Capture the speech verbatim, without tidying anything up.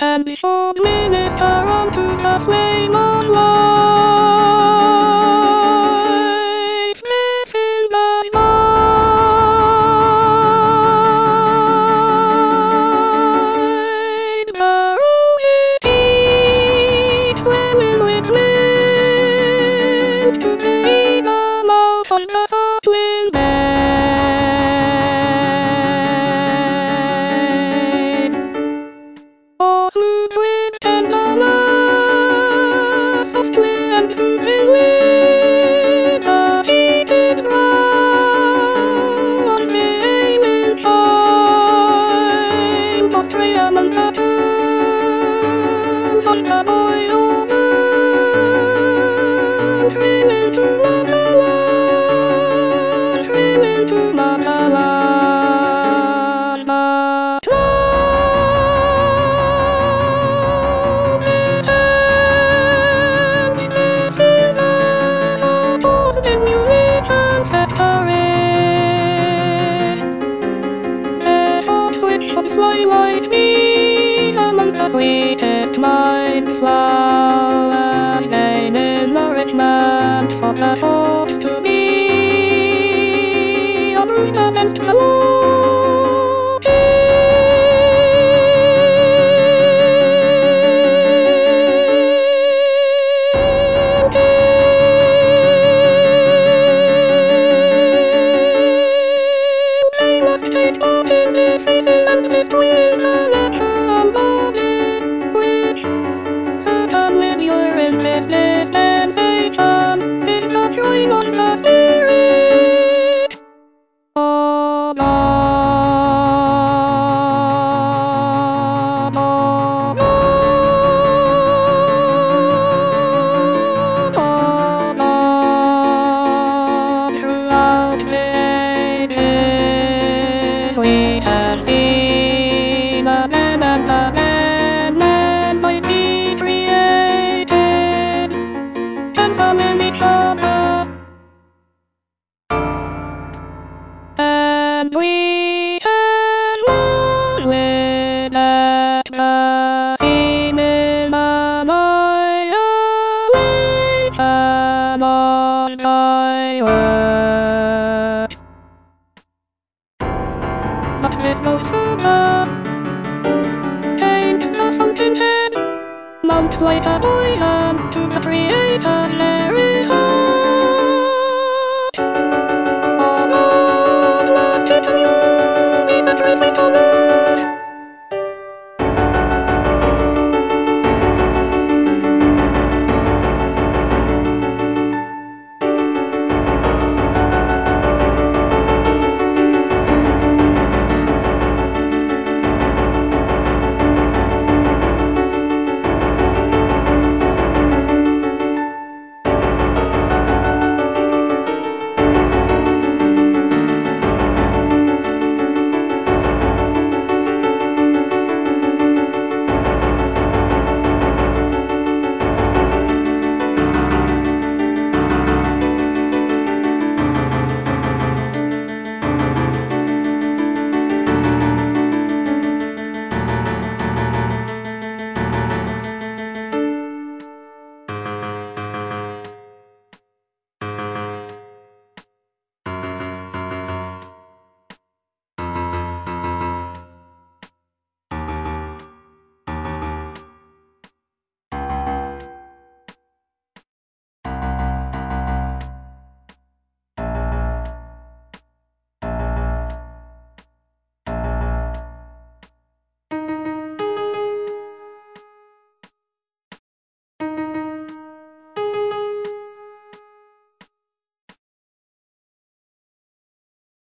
and showed minister unto the flame of light, smitten by night. The rosy peaks swimming with wind to be the mouth of the upwind bay. Oh, smooth wind and the lass, softly and soothingly, the heated ground on the ailing time, prostrate among the turns on the boy over, dreaming to motherland, dreaming to motherland, but fly like bees among the sweetest mind flowers, gain in nourishment for the hopes to be a bruised against the wall. They must take part in the facing and this with the natural body, which certainly you're in this dispensation is the joy of the Spirit. Oh, Lord, oh, Lord, oh, Lord, throughout the ages we have seen the man and the man, man might be created, and some in each other, and we can learn with that the seeming annihilation of thy word. But this goes further. Cain is the fountainhead, mounts like a poison to the Creator's head.